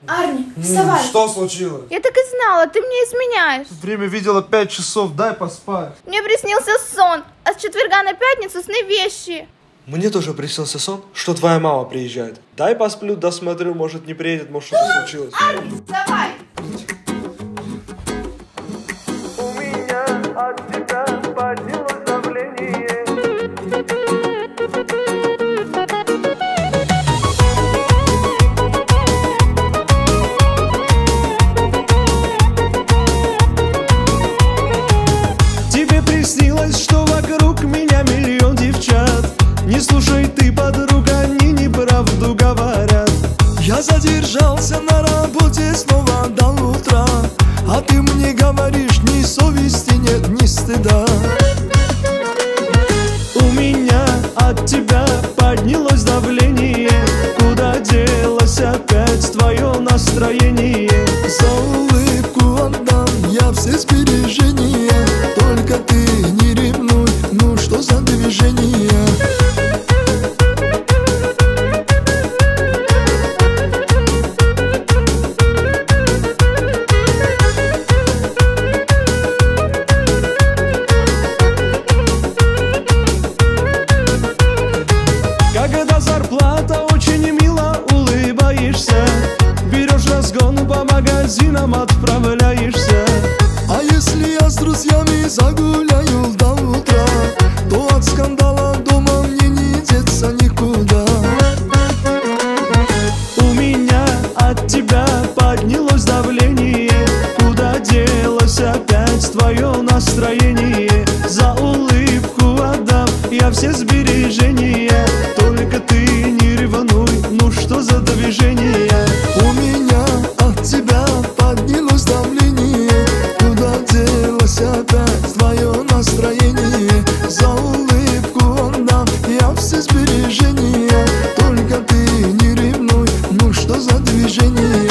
Арни, вставай. Что случилось? Я так и знала, ты мне изменяешь. Время видела 5 часов, дай поспать. Мне приснился сон, а с четверга на пятницу сны вещи. Мне тоже приснился сон, что твоя мама приезжает. Дай посплю, досмотрю, может не приедет, может что-то случилось. Арни, вставай. У меня от тебя поднялось давление. Тебе приснилось, что вокруг меня миллион девчат. Не слушай ты, подруга, они неправду говорят. Я задержался на работе снова до утра, а ты мне говоришь, ни совести нет, ни стыда. У меня от тебя поднялось давление. Куда делось опять твое настроение? За улыбку отдам я все сбережения. Только ты не ревнуй, ну что за движение? Когда зарплата очень мило улыбаешься, берешь разгон по магазинам отправляешься. А если я с друзьями загуляю до утра, то от скандала дома мне не деться никуда. У меня от тебя поднялось давление. Куда делось опять твое настроение? За улыбку отдам я все сбережения. Только ты не ревнуй, ну что за движение? У меня от тебя поднялось давление. Куда делось опять твое настроение? За улыбку отдам я все сбережения. Только ты не ревнуй, ну что за движение?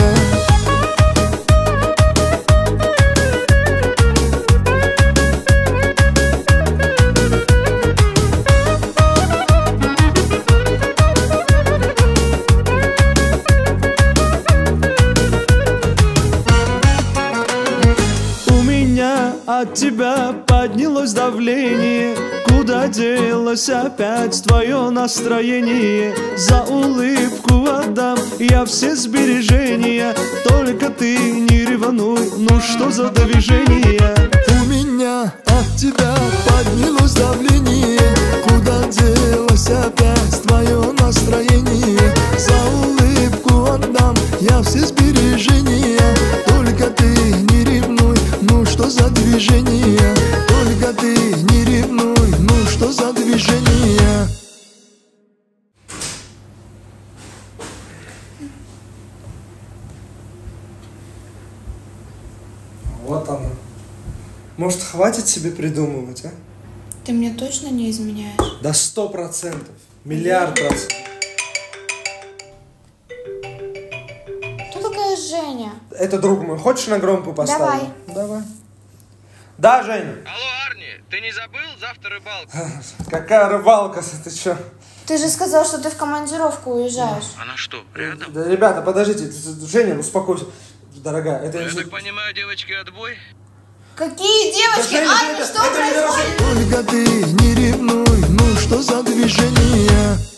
От тебя поднялось давление. Куда делось опять твое настроение? За улыбку отдам я все сбережения. Только ты не ревнуй, ну что за движение? У меня от тебя поднялось давление. Куда делось опять твое настроение? За улыбку отдам я все сбережения. Только ты не ревнуй, ну что за движение? Только ты не ревнуй, ну что за движение? Вот она. Может, хватит себе придумывать, а? Ты мне точно не изменяешь? Да 100%. Миллиард %. Кто такая Женя? Это друг мой. Хочешь на громкую поставлю? Давай. Да, Женя? Алло, Арни, ты не забыл? Завтра рыбалка. Какая рыбалка, ты чё? Ты же сказал, что ты в командировку уезжаешь. Она что, рядом? Да, ребята, подождите. Женя, успокойся. Дорогая, это... Я так понимаю, девочки, отбой? Какие девочки? Женя, Арни, это что происходит? Только ты не ревнуй, ну что за движение?